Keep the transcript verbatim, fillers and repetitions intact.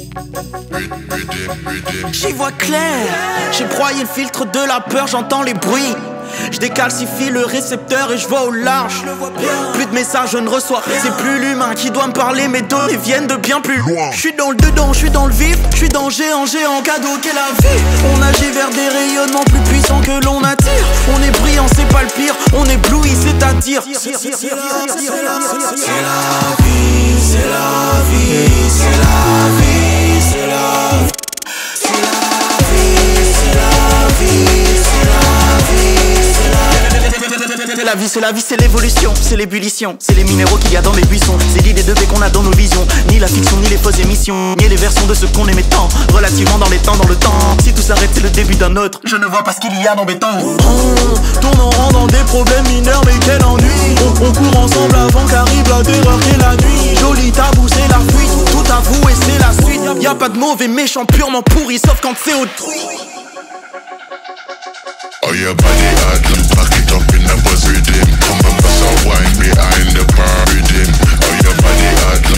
J'y vois clair, j'ai broyé le filtre de la peur, j'entends les bruits. Je décalcifie le récepteur et je vois au large. Plus de messages je ne reçois. C'est plus l'humain qui doit me parler, mes données viennent de bien plus loin. Je suis dans le dedans, je suis dans le vif, je suis dans géant, géant cadeau qu'est la vie. On agit vers des rayonnements plus puissants que l'on attire. On est brillant, c'est pas le pire, on éblouit, c'est-à-dire c'est la vie, c'est la vie, c'est la vie, c'est la vie, c'est la vie, c'est la vie, c'est la vie, c'est la vie. C'est la vie, c'est la vie, c'est l'évolution, c'est l'ébullition, c'est les minéraux qu'il y a dans les buissons, c'est l'idée de paix qu'on a dans nos visions, ni la fiction, ni les fausses émissions, ni les versions de ce qu'on aimait tant, relativement dans les temps, dans le temps. Si tout s'arrête, c'est le début d'un autre, je ne vois pas ce qu'il y a d'embêtant. On tourne en rond dans des problèmes mineurs, mais quel ennui. On, on court ensemble avant qu'arrive la terreur et la nuit. Joli tabou, c'est la fuite, tout avoué, c'est la suite. Y'a pas de mauvais méchant purement pourri, sauf quand c'est autrui. Oh, your body hard, back it up in a buzz rhythm. Come and bust a wine behind the bar rhythm. Oh, your body hard,